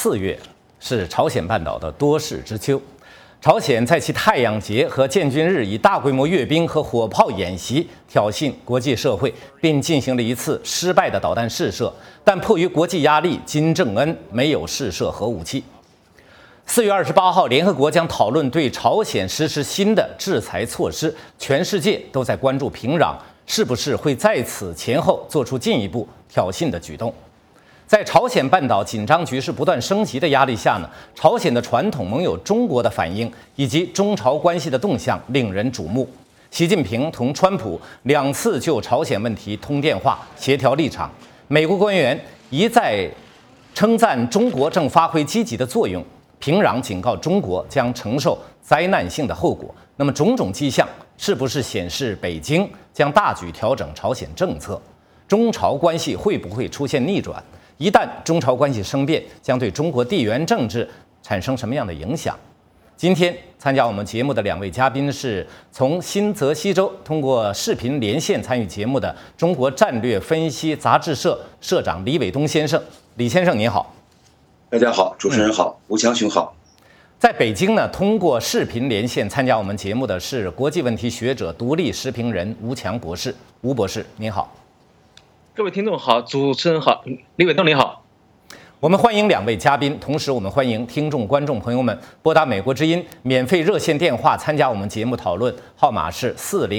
4月是朝鲜半岛的多事之秋。朝鲜在其太阳节和建军日以大规模阅兵和火炮演习挑衅国际社会，并进行了一次失败的导弹试射。但迫于国际压力，金正恩没有试射核武器。4月28号，联合国将讨论对朝鲜实施新的制裁措施，全世界都在关注平壤是不是会在此前后做出进一步挑衅的举动。在朝鲜半岛紧张局势不断升级的压力下呢，朝鲜的传统盟友中国的反应以及中朝关系的动向令人瞩目。习近平同川普2次就朝鲜问题通电话协调立场，美国官员一再称赞中国正发挥积极的作用，平壤警告中国将承受灾难性的后果。那么种种迹象是不是显示北京将大举调整朝鲜政策？中朝关系会不会出现逆转？一旦中朝关系生变，将对中国地缘政治产生什么样的影响？今天参加我们节目的2位嘉宾是从新泽西州通过视频连线参与节目的中国战略分析杂志社社长李伟东先生。李先生您好。 大家好，主持人好，吴强雄好。 在北京呢，通过视频连线参加我们节目的是国际问题学者、独立时评人吴强博士。吴博士您好。 各位听众好，主持人好，李伟东你好。 我们欢迎2位嘉宾，同时我们欢迎听众观众朋友们拨打美国之音免费热线电话参加我们节目讨论，号码是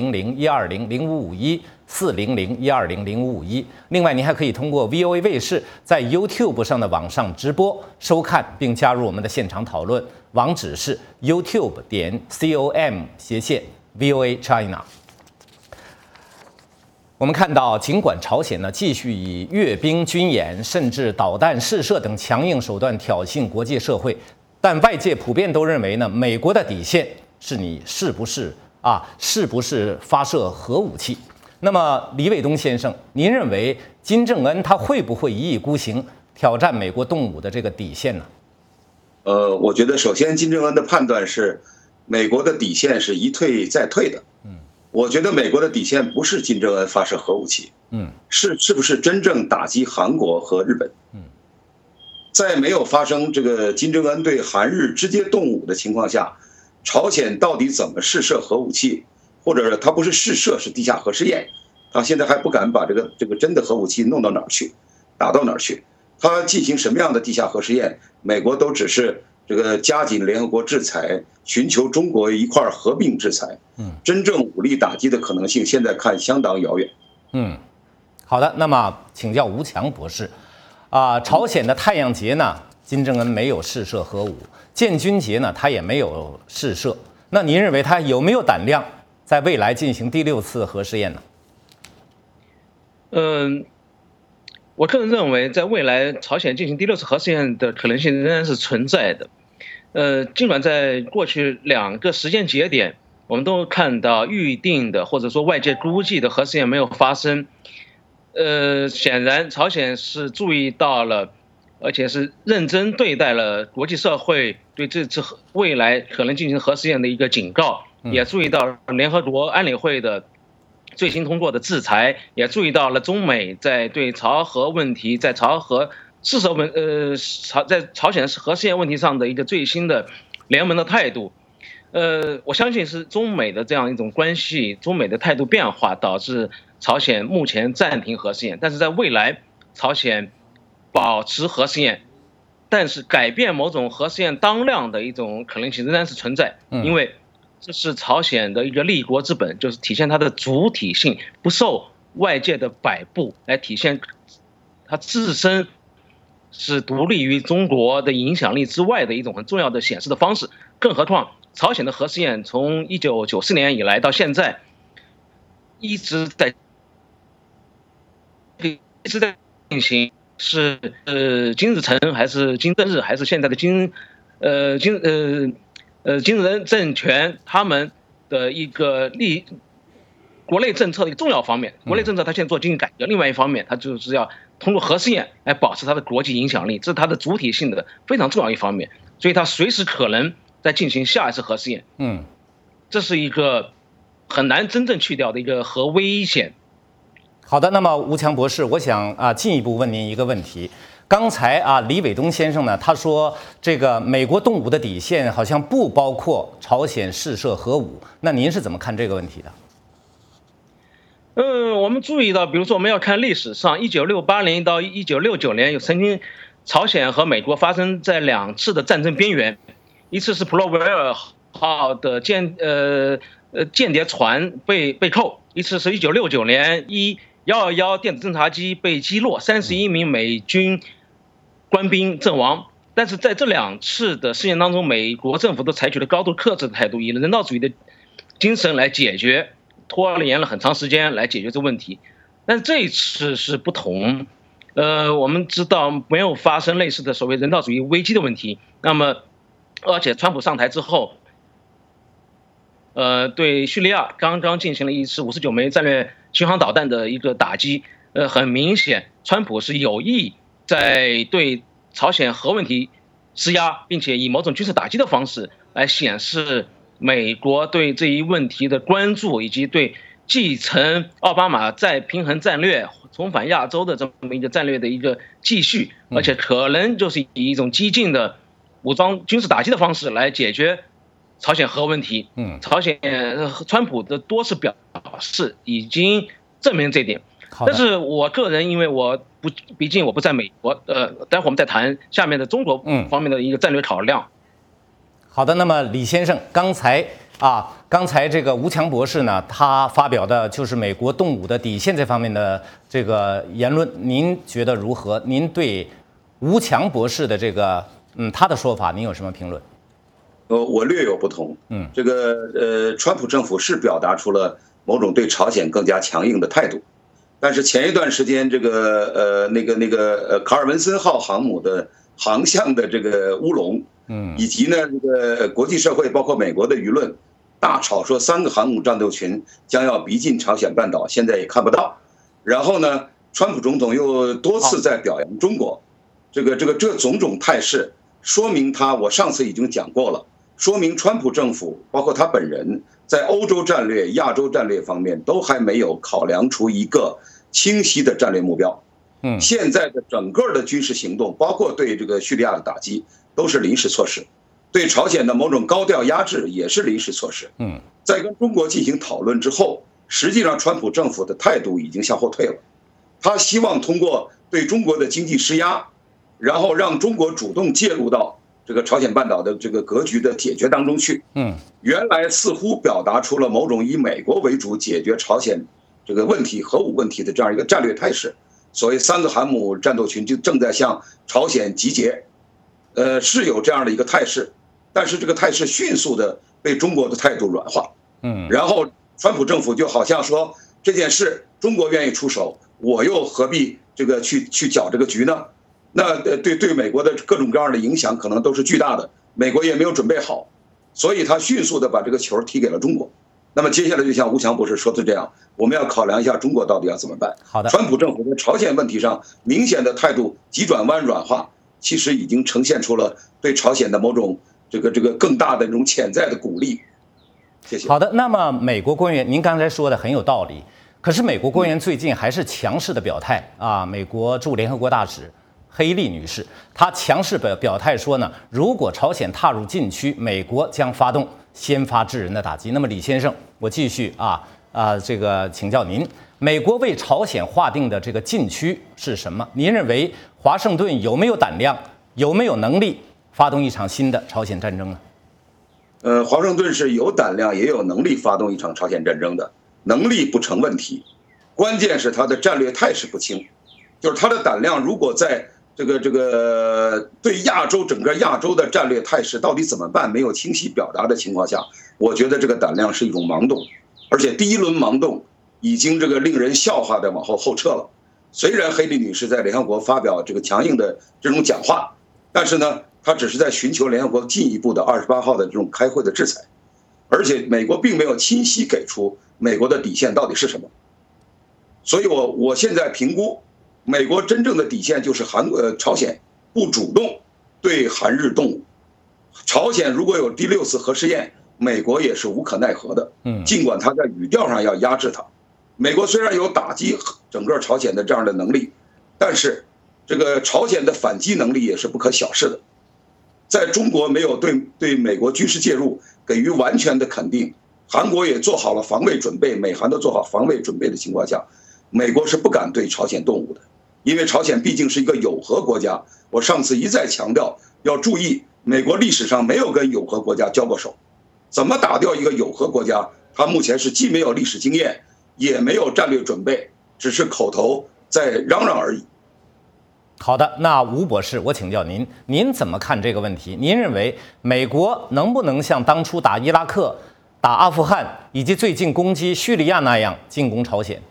400-120-0551，400-120-0551。另外您还可以通过 VOA 卫视在 YouTube 上的网上直播收看并加入我们的现场讨论，网址是 youtube.com/VOA China。我们看到，尽管朝鲜呢继续以阅兵、军演，甚至导弹试射等强硬手段挑衅国际社会，但外界普遍都认为呢，美国的底线是你是不是发射核武器。那么，李伟东先生，您认为金正恩他会不会一意孤行，挑战美国动武的这个底线呢？ 我觉得首先金正恩的判断是，美国的底线是一退再退的。我觉得美国的底线不是金正恩发射核武器，是不是真正打击韩国和日本？在没有发生这个金正恩对韩日直接动武的情况下，朝鲜到底怎么试射核武器，或者他不是试射，是地下核试验，他现在还不敢把这个真的核武器弄到哪儿去，打到哪儿去？他进行什么样的地下核试验，美国都只是这个加紧联合国制裁，寻求中国一块合并制裁。真正武力打击的可能性现在看相当遥远。 好的，那么请教吴强博士，朝鲜的太阳节呢，金正恩没有试射核武；建军节呢，他也没有试射。那您认为他有没有胆量在未来进行第6次核试验呢？ 我个人认为，在未来朝鲜进行第6次核试验的可能性仍然是存在的。尽管在过去2个时间节点，我们都看到预定的或者说外界估计的核试验没有发生。显然朝鲜是注意到了，而且是认真对待了国际社会对这次未来可能进行核试验的一个警告，也注意到联合国安理会的最新通过的制裁，也注意到了中美在对朝核问题、在朝核试射在朝鲜核试验问题上的一个最新的联盟的态度。我相信是中美的这样一种关系，中美的态度变化导致朝鲜目前暂停核试验，但是在未来朝鲜保持核试验，但是改变某种核试验当量的一种可能性仍然是存在，因为这是朝鲜的一个立国之本，就是体现它的主体性，不受外界的摆布，来体现它自身是独立于中国的影响力之外的一种很重要的显示的方式。更何况朝鲜的核试验从1994年以来到现在一直在进行，是金日成还是金正日还是现在的金正恩政权他们的一个国内政策的一个重要方面。国内政策它现在做经济改革，另外一方面它就是要通过核试验来保持它的国际影响力，这是它的主体性的非常重要一方面，所以它随时可能在进行下一次核试验。这是一个很难真正去掉的一个核危险。 好的，那么吴强博士，我想进一步问您一个问题。 刚才李伟东先生呢，他说这个美国动武的底线好像不包括朝鲜试射核武，那您是怎么看这个问题的？ 我们注意到，比如说我们要看历史上，1968年到1969年有曾经朝鲜和美国发生在2次的战争边缘，一次是普洛维尔号的间谍船被扣，一次是1969年111电子侦察机被击落，31名美军官兵阵亡。但是在这2次的事件当中，美国政府都采取了高度克制的态度，以人道主义的精神来解决，拖延了很长时间来解决这个问题。但是这一次是不同，我们知道没有发生类似的所谓人道主义危机的问题。那么，而且川普上台之后，对叙利亚刚刚进行了一次59枚战略巡航导弹的一个打击。很明显，川普是有意在对朝鲜核问题施压，并且以某种军事打击的方式来显示美国对这一问题的关注，以及对继承奥巴马再平衡战略、重返亚洲的这么一个战略的一个继续，而且可能就是以一种激进的武装军事打击的方式来解决朝鲜核问题。川普的多次表示已经证明这点。但是我个人，因为毕竟我不在美国，待会我们再谈下面的中国方面的一个战略考量。 好的，那么李先生，刚才这个吴强博士呢，他发表的就是美国动武的底线这方面的这个言论，您觉得如何？您对吴强博士的这个他的说法，您有什么评论？ 我略有不同。这个川普政府是表达出了某种对朝鲜更加强硬的态度。但是前一段时间，这个卡尔文森号航母的航向的这个乌龙，以及呢这个国际社会包括美国的舆论大吵说3个航母战斗群将要逼近朝鲜半岛，现在也看不到。然后呢，川普总统又多次在表扬中国，这种种态势，说明我上次已经讲过了，说明川普政府包括他本人在欧洲战略、亚洲战略方面都还没有考量出一个清晰的战略目标。现在的整个的军事行动，包括对这个叙利亚的打击，都是临时措施；对朝鲜的某种高调压制也是临时措施。在跟中国进行讨论之后，实际上川普政府的态度已经向后退了。他希望通过对中国的经济施压，然后让中国主动介入到这个朝鲜半岛的这个格局的解决当中去。原来似乎表达出了某种以美国为主解决朝鲜这个问题、核武问题的这样一个战略态势。所谓3个航母战斗群就正在向朝鲜集结，是有这样的一个态势，但是这个态势迅速的被中国的态度软化。然后川普政府就好像说这件事中国愿意出手，我又何必这个去搅这个局呢？那对美国的各种各样的影响可能都是巨大的，美国也没有准备好，所以他迅速的把这个球踢给了中国。那么接下来就像吴强博士说的这样，我们要考量一下中国到底要怎么办。 好的， 川普政府在朝鲜问题上明显的态度急转弯软化，其实已经呈现出了对朝鲜的某种这个更大的这种潜在的鼓励。谢谢。 好的，那么美国官员，您刚才说的很有道理，可是美国官员最近还是强势的表态美国驻联合国大使黑利女士，她强势表态说呢，如果朝鲜踏入禁区，美国将发动先发制人的打击。那么李先生，我继续这个请教您，美国为朝鲜划定的这个禁区是什么？您认为华盛顿有没有胆量，有没有能力发动一场新的朝鲜战争呢？ 华盛顿是有胆量也有能力发动一场朝鲜战争的，能力不成问题，关键是他的战略态势不清，就是他的胆量如果在这个对整个亚洲的战略态势到底怎么办没有清晰表达的情况下，我觉得这个胆量是一种盲动，而且第一轮盲动已经这个令人笑话的往后撤了。虽然黑利女士在联合国发表这个强硬的这种讲话，但是呢，她只是在寻求联合国进一步的28号的这种开会的制裁，而且美国并没有清晰给出美国的底线到底是什么。所以我现在评估，美国真正的底线就是朝鲜不主动对韩日动武，朝鲜如果有第6次核试验，美国也是无可奈何的。尽管他在语调上要压制它，美国虽然有打击整个朝鲜的这样的能力，但是这个朝鲜的反击能力也是不可小视的。在中国没有对美国军事介入给予完全的肯定，韩国也做好了防卫准备，美韩都做好防卫准备的情况下，美国是不敢对朝鲜动武的，因为朝鲜毕竟是一个有核国家。我上次一再强调要注意，美国历史上没有跟有核国家交过手，怎么打掉一个有核国家？他目前是既没有历史经验，也没有战略准备，只是口头在嚷嚷而已。 好的，那吴博士，我请教您，您怎么看这个问题？您认为美国能不能像当初打伊拉克、打阿富汗，以及最近攻击叙利亚那样进攻朝鲜？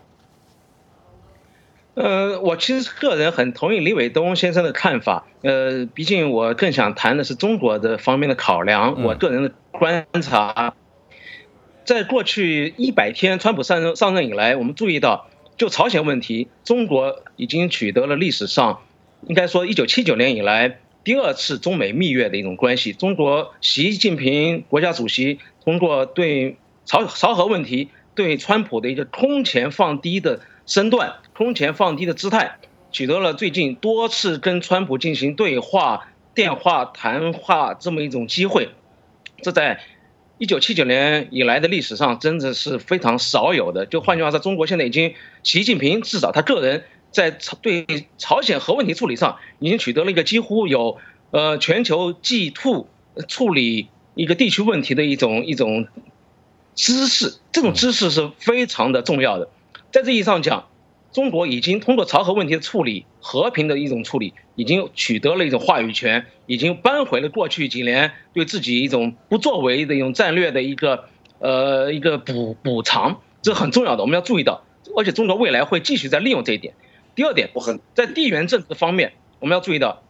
我其实个人很同意李伟东先生的看法。毕竟我更想谈的是中国的方面的考量。我个人的观察，在过去100天川普上任以来，我们注意到，就朝鲜问题，中国已经取得了历史上，应该说1979年以来第2次中美蜜月的一种关系。中国习近平国家主席通过对朝核问题对川普的一个空前放低的身段、空前放低的姿态，取得了最近多次跟川普进行对话、电话谈话这么一种机会。这在1979年以来的历史上真的是非常少有的。就换句话说，中国现在已经，习近平至少他个人在对朝鲜核问题处理上已经取得了一个几乎有全球G2处理一个地区问题的一种知识，这种知识是非常的重要的。在这意义上讲，中国已经通过朝核问题的处理，和平的一种处理，已经取得了一种话语权，已经扳回了过去几年对自己一种不作为的一种战略的一个补偿，这很重要的，我们要注意到。而且中国未来会继续在利用这一点。第二点，在地缘政治方面，我们要注意到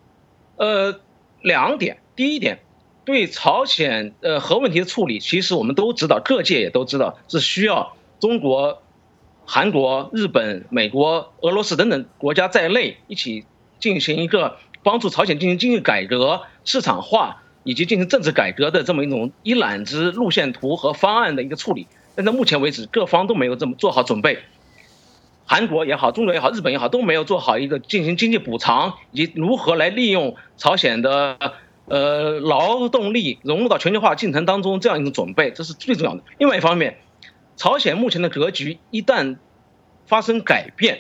2点。第一点，对朝鲜核问题的处理，其实我们都知道，各界也都知道，是需要中国、韩国、日本、美国、俄罗斯等等国家在内一起进行一个帮助朝鲜进行经济改革、市场化以及进行政治改革的这么一种一揽子路线图和方案的一个处理。但到目前为止，各方都没有这么做好准备。韩国也好，中国也好，日本也好，都没有做好一个进行经济补偿以及如何来利用朝鲜的劳动力融入到全球化进程当中这样一种准备，这是最重要的。另外一方面，朝鲜目前的格局一旦发生改变，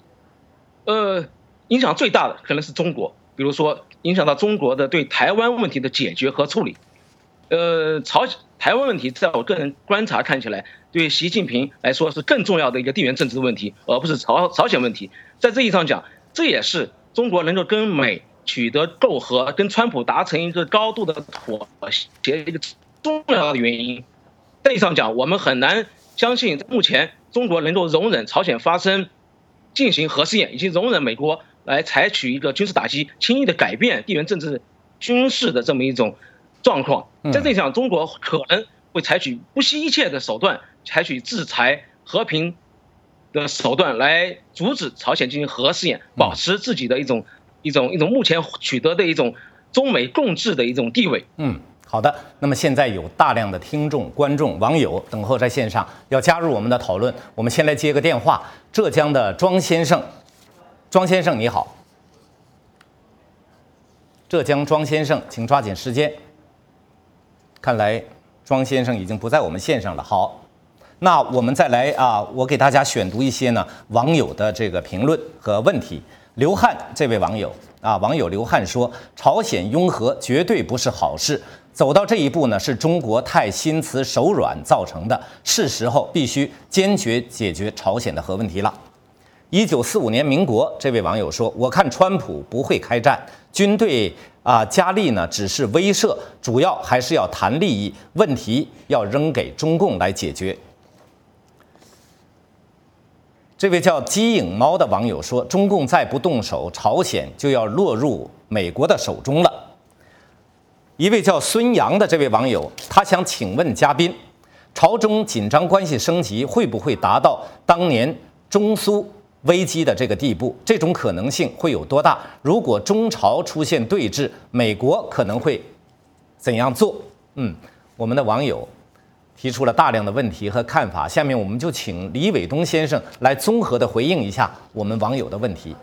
影响最大的可能是中国，比如说影响到中国的对台湾问题的解决和处理。台湾问题在我个人观察看起来，对习近平来说是更重要的一个地缘政治问题，而不是朝鲜问题。在这意义上讲，这也是中国能够跟美取得媾和，跟川普达成一个高度的妥协一个重要的原因。在意义上讲，我们很难相信目前中国能够容忍朝鲜进行核试验，以及容忍美国来采取一个军事打击，轻易的改变地缘政治军事的这么一种状况。在这一上，中国可能会采取不惜一切的手段，采取制裁、和平的手段来阻止朝鲜进行核试验，保持自己的一种目前取得的一种中美共治的一种地位。 好的。那么现在有大量的听众、观众、网友等候在线上，要加入我们的讨论。我们先来接个电话，浙江的庄先生，庄先生你好。浙江庄先生，请抓紧时间。看来庄先生已经不在我们线上了。好，那我们再来我给大家选读一些呢网友的这个评论和问题。刘汉这位网友网友刘汉说，朝鲜拥核绝对不是好事，走到这一步呢，是中国太心慈手软造成的，是时候必须坚决解决朝鲜的核问题了。1945年民国这位网友说，我看川普不会开战，军队加力呢只是威慑，主要还是要谈利益，问题要扔给中共来解决。这位叫鸡影猫的网友说，中共再不动手，朝鲜就要落入美国的手中了。一位叫孙阳的这位网友，他想请问嘉宾，朝中紧张关系升级会不会达到当年中苏危机的这个地步？这种可能性会有多大？如果中朝出现对峙，美国可能会怎样做？我们的网友提出了大量的问题和看法，下面我们就请李伟东先生来综合的回应一下我们网友的问题。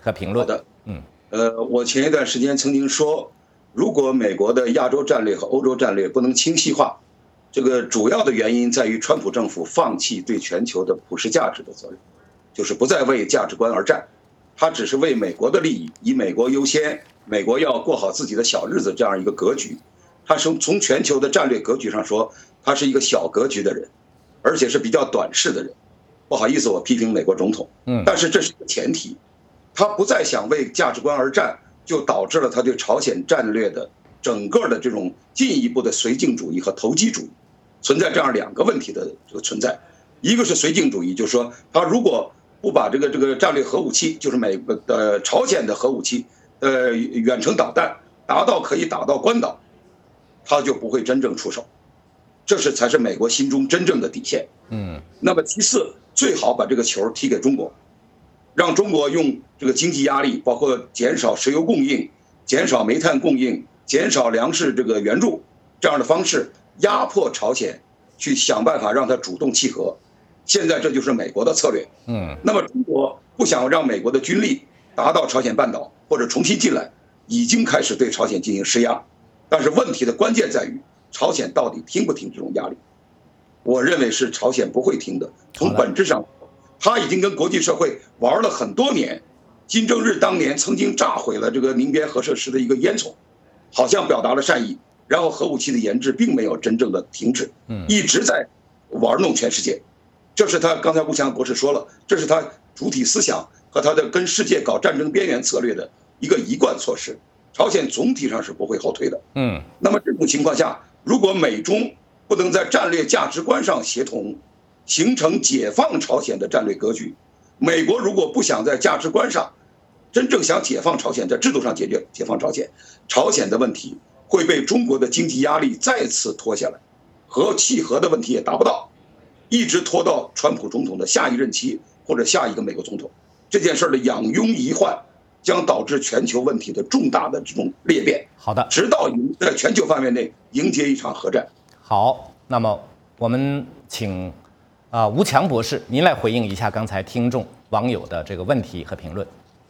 和评论。 好的，我前一段时间曾经说，如果美国的亚洲战略和欧洲战略不能清晰化，这个主要的原因在于川普政府放弃对全球的普世价值的责任，就是不再为价值观而战，他只是为美国的利益，以美国优先，美国要过好自己的小日子这样一个格局。他是从全球的战略格局上说，他是一个小格局的人，而且是比较短视的人。不好意思，我批评美国总统，但是这是一个前提，他不再想为价值观而战，就导致了他对朝鲜战略的整个的这种进一步的绥靖主义和投机主义，存在这样两个问题的这个存在。一个是绥靖主义，就是说他如果不把这个战略核武器，就是朝鲜的核武器，远程导弹达到可以打到关岛，他就不会真正出手，这才是美国心中真正的底线。那么其次，最好把这个球踢给中国，让中国用这个经济压力，包括减少石油供应、减少煤炭供应、减少粮食这个援助这样的方式，压迫朝鲜，去想办法让它主动契合。现在这就是美国的策略。那么中国不想让美国的军力达到朝鲜半岛或者重新进来，已经开始对朝鲜进行施压。但是问题的关键在于，朝鲜到底听不听这种压力？我认为是朝鲜不会听的。从本质上，他已经跟国际社会玩了很多年。金正日当年曾经炸毁了这个宁边核设施的一个烟囱，好像表达了善意，然后核武器的研制并没有真正的停止，一直在玩弄全世界。这是他刚才吴强博士说了，这是他主体思想和他的跟世界搞战争边缘策略的一个一贯措施。朝鲜总体上是不会后退的。那么这种情况下，如果美中不能在战略价值观上协同，形成解放朝鲜的战略格局，美国如果不想在价值观上真正想解放朝鲜，在制度上解放朝鲜，朝鲜的问题会被中国的经济压力再次拖下来，和契合的问题也达不到，一直拖到川普总统的下一任期或者下一个美国总统。这件事的养拥遗患将导致全球问题的重大的这种裂变。 好的， 直到在全球范围内迎接一场核战。 好，那么我们请吴强博士，您来回应一下刚才听众网友的这个问题和评论。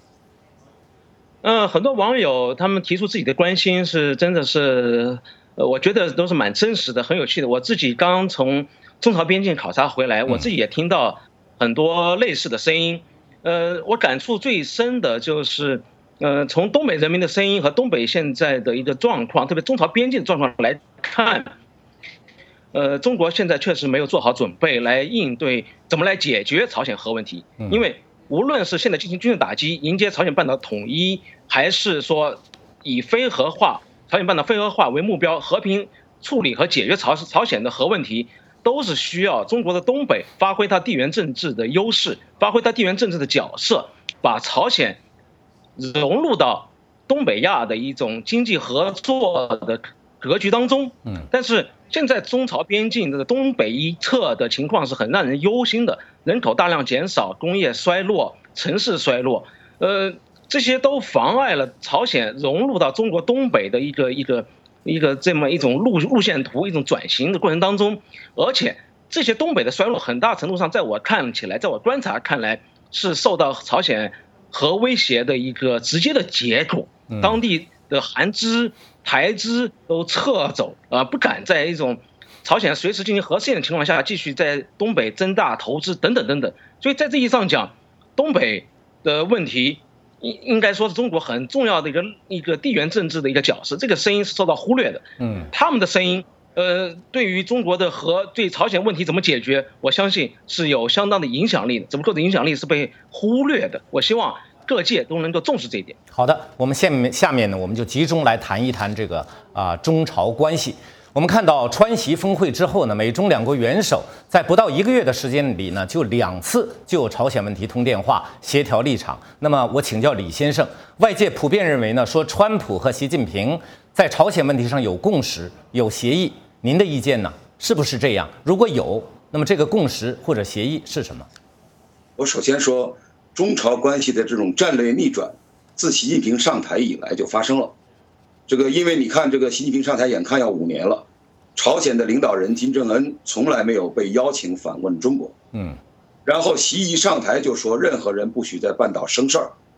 很多网友他们提出自己的关心是真的是，我觉得都是蛮真实的，很有趣的。我自己刚从中朝边境考察回来，我自己也听到很多类似的声音。我感触最深的就是，从东北人民的声音和东北现在的一个状况，特别中朝边境的状况来看，中国现在确实没有做好准备来应对怎么来解决朝鲜核问题，因为无论是现在进行军事打击，迎接朝鲜半岛统一，还是说以非核化、朝鲜半岛非核化为目标，和平处理和解决朝鲜的核问题，都是需要中国的东北发挥它地缘政治的优势，发挥它地缘政治的角色，把朝鲜融入到东北亚的一种经济合作的格局当中。但是现在中朝边境的东北一侧的情况是很让人忧心的，人口大量减少，工业衰落，城市衰落，这些都妨碍了朝鲜融入到中国东北的一个这么一种路线图，一种转型的过程当中。而且这些东北的衰落很大程度上，在我观察看来，是受到朝鲜核威胁的一个直接的结果。当地的韩资、台资都撤走，不敢在一种朝鲜随时进行核试验的情况下，继续在东北增大投资等等等等。所以在这意义上讲，东北的问题应该说是中国很重要的一个地缘政治的一个角色，这个声音是受到忽略的。他们的声音，对于中国的对朝鲜问题怎么解决，我相信是有相当的影响力的，只不过这影响力是被忽略的。我希望各界都能够重视这一点。 好的，我们下面呢，我们就集中来谈一谈这个中朝关系。我们看到川习峰会之后呢，美中两国元首在不到1个月的时间里呢，就2次就朝鲜问题通电话协调立场。那么我请教李先生，外界普遍认为呢，说川普和习近平在朝鲜问题上有共识、有协议，您的意见呢？是不是这样？如果有，那么这个共识或者协议是什么？ 我首先说，中朝关系的这种战略逆转，自习近平上台以来就发生了。因为你看，习近平上台眼看要5年了，朝鲜的领导人金正恩从来没有被邀请访问中国。然后习一上台就说，任何人不许在半岛生事儿，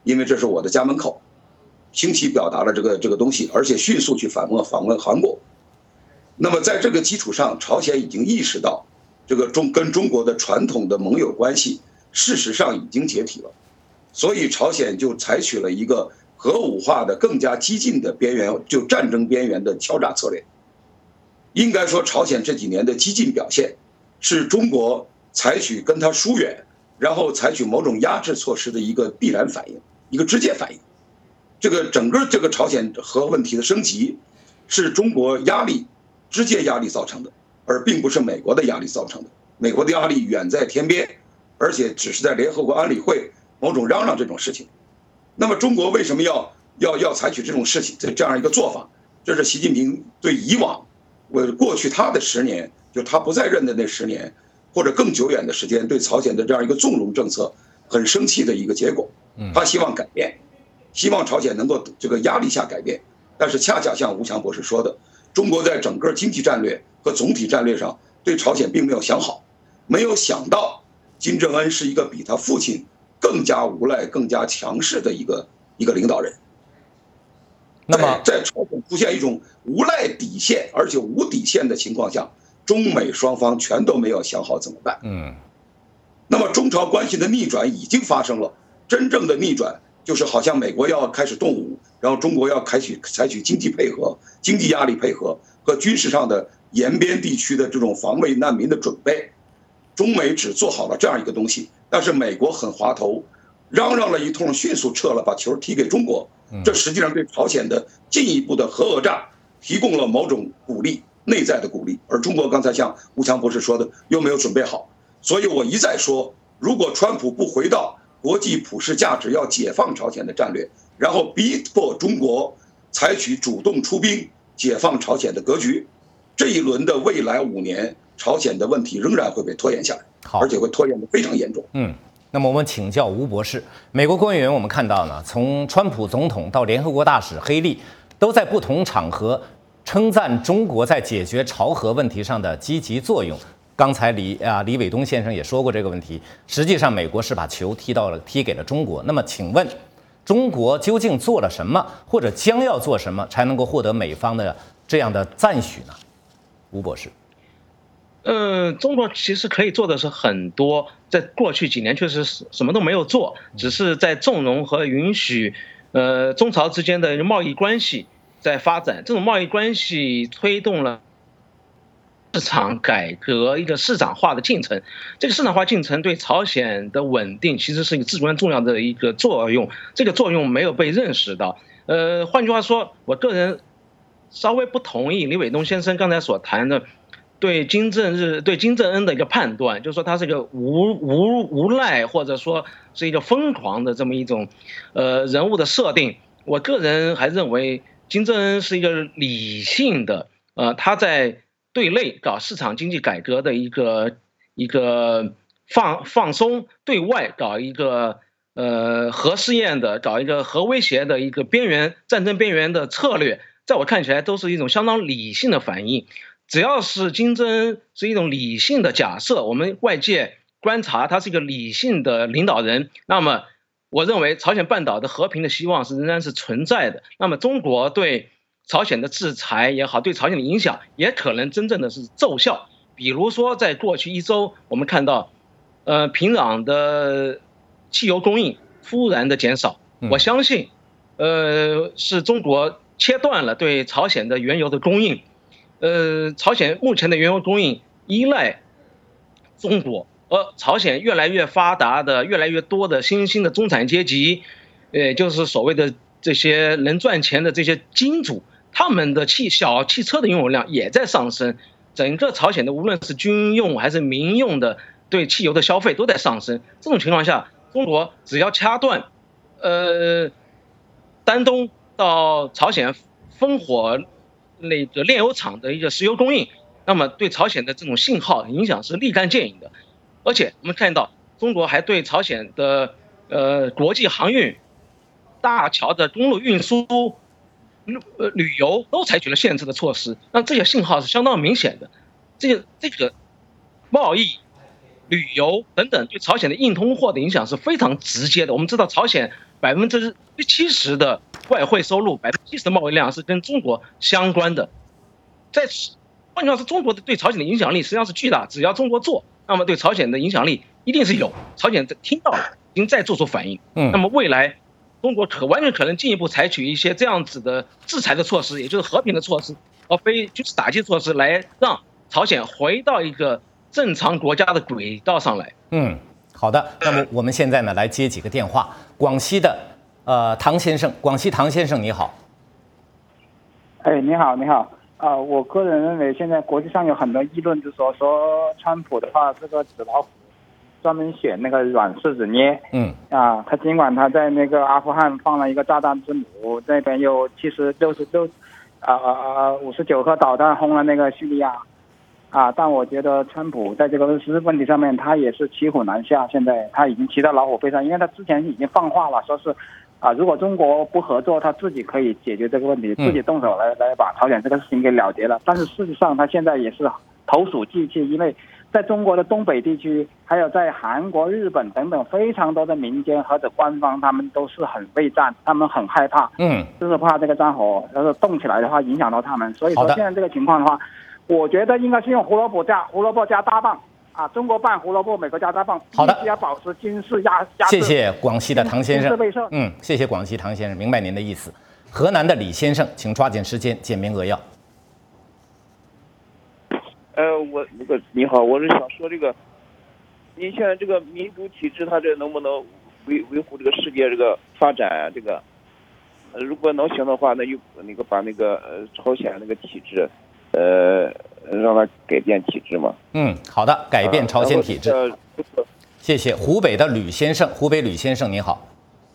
因为这是我的家门口，清晰表达了这个东西，而且迅速去访问韩国。那么在这个基础上，朝鲜已经意识到这个跟中国的传统的盟友关系事实上已经解体了，所以朝鲜就采取了一个核武化的更加激进的边缘，就战争边缘的敲诈策略。应该说，朝鲜这几年的激进表现，是中国采取跟他疏远，然后采取某种压制措施的一个必然反应，一个直接反应。这个整个这个朝鲜核问题的升级，是中国直接压力造成的，而并不是美国的压力造成的。美国的压力远在天边，而且只是在联合国安理会某种嚷嚷这种事情。那么中国为什么要采取这种事情这样一个做法？这是习近平对以往过去他的10年，就他不在任的那10年，或者更久远的时间，对朝鲜的这样一个纵容政策很生气的一个结果。他希望改变，希望朝鲜能够这个压力下改变。但是恰恰像吴强博士说的，中国在整个经济战略和总体战略上对朝鲜并没有想好，没有想到金正恩是一个比他父亲更加无赖、更加强势的一个领导人。那么在朝鲜出现一种无赖底线而且无底线的情况下，中美双方全都没有想好怎么办。那么中朝关系的逆转已经发生了，真正的逆转就是好像美国要开始动武，然后中国要采取经济配合、经济压力配合和军事上的沿边地区的这种防卫难民的准备。中美只做好了这样一个东西，但是美国很滑头，嚷嚷了一通，迅速撤了，把球踢给中国。这实际上对朝鲜的进一步的核讹诈提供了某种鼓励，内在的鼓励。而中国刚才像吴强博士说的，又没有准备好。所以我一再说，如果川普不回到国际普世价值要解放朝鲜的战略，然后逼迫中国采取主动出兵解放朝鲜的格局，这一轮的未来5年，朝鲜的问题仍然会被拖延下来，而且会拖延得非常严重。 那么我们请教吴博士，美国官员我们看到呢，从川普总统到联合国大使黑利，都在不同场合称赞中国在解决朝核问题上的积极作用。刚才李伟东先生也说过这个问题，实际上美国是把球踢给了中国。那么请问，中国究竟做了什么，或者将要做什么，才能够获得美方的这样的赞许呢？吴博士。 中国其实可以做的是很多，在过去几年确实什么都没有做，只是在纵容和允许中朝之间的贸易关系在发展。这种贸易关系推动了市场改革一个市场化的进程，这个市场化进程对朝鲜的稳定其实是一个至关重要的一个作用，这个作用没有被认识到。换句话说，我个人稍微不同意李伟东先生刚才所谈的对金正恩的一个判断，就是说他是一个无赖，或者说是一个疯狂的这么一种人物的设定。我个人还认为金正恩是一个理性的，他在对内搞市场经济改革的一个放松，对外搞一个核试验的，搞一个核威胁的一个战争边缘的策略，在我看起来都是一种相当理性的反应。只要是金正恩是一种理性的假设，我们外界观察他是一个理性的领导人，那么我认为朝鲜半岛的和平的希望仍然是存在的。那么中国对朝鲜的制裁也好，对朝鲜的影响也可能真正的是奏效。比如说在过去1周，我们看到平壤的汽油供应突然的减少，我相信是中国切断了对朝鲜的原油的供应。朝鲜目前的原油供应依赖中国，而朝鲜越来越发达的、越来越多的新兴的中产阶级，就是所谓的这些能赚钱的这些金主，他们的小汽车的拥有量也在上升。整个朝鲜的无论是军用还是民用的对汽油的消费都在上升。这种情况下，中国只要掐断丹东到朝鲜烽火那个炼油厂的一个石油供应，那么对朝鲜的这种信号影响是立竿见影的。而且我们看到中国还对朝鲜的国际航运、大桥的公路运输、旅游都采取了限制的措施，那这些信号是相当明显的。这个贸易、旅游等等对朝鲜的硬通货的影响是非常直接的。我们知道朝鲜 70%的外汇收入，70%的贸易量是跟中国相关的。换句话说，中国对朝鲜的影响力实际上是巨大，只要中国做，那么对朝鲜的影响力一定是有。朝鲜听到了，已经在做出反应。那么未来中国完全可能进一步采取一些这样子的制裁的措施，也就是和平的措施，而非军事打击措施，来让朝鲜回到一个正常国家的轨道上来。 好的。那么我们现在呢来接几个电话。广西的唐先生，广西唐先生你好。 哎，你好，你好。我个人认为，现在国际上有很多议论，就说川普的话是个纸老虎，专门选那个软柿子捏。他尽管他在那个阿富汗放了一个炸弹之母，那边又59颗导弹轰了那个叙利亚。但我觉得川普在这个问题上面，他也是骑虎难下。现在他已经骑到老虎背上，因为他之前已经放话了，说是如果中国不合作，他自己可以解决这个问题，自己动手来把朝鲜这个事情给了结了。但是事实上，他现在也是投鼠忌器，因为在中国的东北地区，还有在韩国、日本等等非常多的民间或者官方，他们都是很畏战，他们很害怕，就是怕这个战火要是动起来的话，影响到他们。所以说现在这个情况的话，我觉得应该是用胡萝卜加大棒。中国拌胡萝卜，美国加大棒。 好的， 要保持军事压制。 谢谢广西的唐先生。谢谢广西唐先生，明白您的意思。河南的李先生，请抓紧时间，简明扼要。 你好，我是想说这个，您现在这个民主体制，它这能不能维护这个世界这个发展啊？这个，如果能行的话，那就把那个朝鲜那个体制，让它改变体制嘛。 好的，改变朝鲜体制。谢谢。湖北的吕先生，湖北吕先生您好。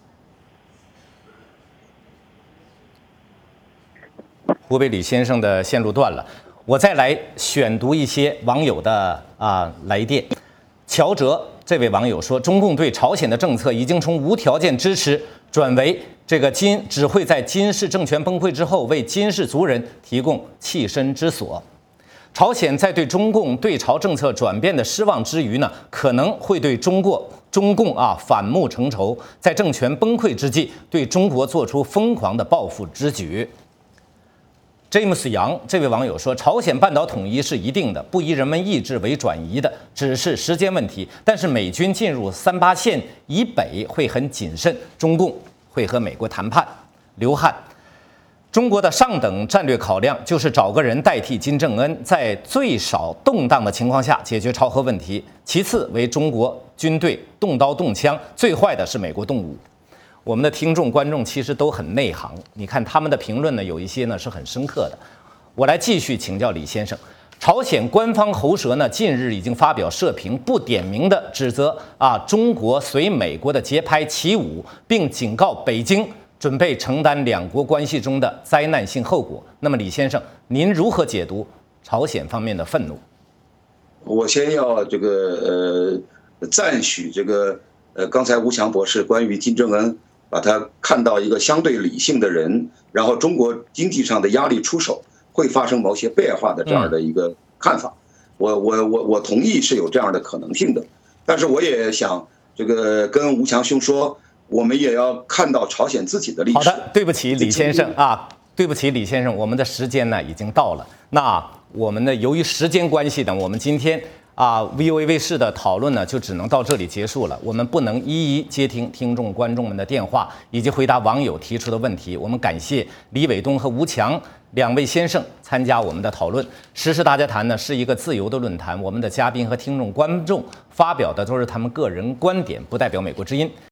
湖北吕先生的线路断了，我再来选读一些网友的来电。乔哲这位网友说，中共对朝鲜的政策已经从无条件支持转为只会在金氏政权崩溃之后为金氏族人提供栖身之所。朝鲜在对中共对朝政策转变的失望之余呢，可能会对中共反目成仇，在政权崩溃之际对中国做出疯狂的报复之举。詹姆斯杨这位网友说，朝鲜半岛统一是一定的，不以人们意志为转移的，只是时间问题。但是美军进入38线以北会很谨慎，中共会和美国谈判。刘汉，中国的上等战略考量就是找个人代替金正恩，在最少动荡的情况下解决朝核问题，其次为中国军队动刀动枪，最坏的是美国动武。我们的听众观众其实都很内行，你看他们的评论呢，有一些呢是很深刻的。我来继续请教李先生，朝鲜官方喉舌呢近日已经发表社评，不点名的指责中国随美国的节拍起舞，并警告北京准备承担两国关系中的灾难性后果。那么李先生，您如何解读朝鲜方面的愤怒？ 我先要赞许刚才吴强博士关于金正恩把他看到一个相对理性的人，然后中国经济上的压力出手会发生某些变化的这样的一个看法。我同意是有这样的可能性的，但是我也想跟吴强兄说，我们也要看到朝鲜自己的历史。 好的，对不起李先生对不起李先生，我们的时间呢已经到了。那我们呢由于时间关系呢，我们今天VOA 卫视的讨论呢就只能到这里结束了。我们不能一一接听听众观众们的电话以及回答网友提出的问题。我们感谢李伟东和吴强两位先生参加我们的讨论。时事大家谈呢是一个自由的论坛，我们的嘉宾和听众观众发表的都是他们个人观点，不代表美国之音。